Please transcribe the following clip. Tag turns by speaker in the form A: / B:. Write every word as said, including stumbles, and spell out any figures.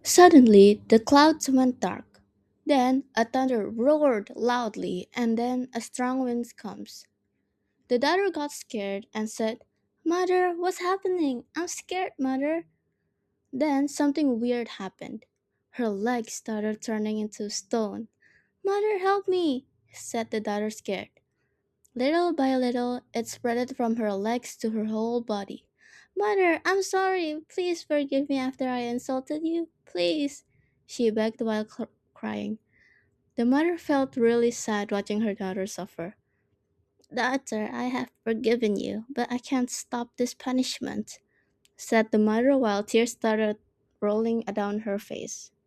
A: Suddenly, the clouds went dark. Then a thunder roared loudly, and then a strong wind comes. The daughter got scared and said, "Mother, what's happening? I'm scared, Mother." Then something weird happened. Her legs started turning into stone. "Mother, help me," said the daughter, scared. Little by little, it spread from her legs to her whole body. "Mother, I'm sorry. Please forgive me after I insulted you. Please," she begged while cr- crying. The mother felt really sad watching her daughter suffer. "Daughter, I have forgiven you, but I can't stop this punishment," said the mother while tears started rolling down her face.